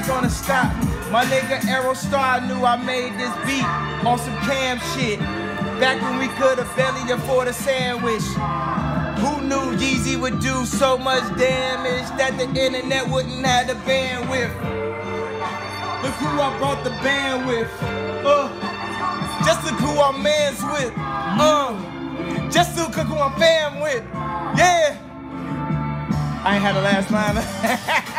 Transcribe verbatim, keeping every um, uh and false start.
gonna stop. My nigga Aerostar knew I made this beat on some cam shit. Back when we could have barely afford a sandwich. Who knew Yeezy would do so much damage that the internet wouldn't have the bandwidth? Look who I brought the band with. Uh, just look who I'm mans with. Uh, just look who I'm fam with. Yeah. I ain't had the last line.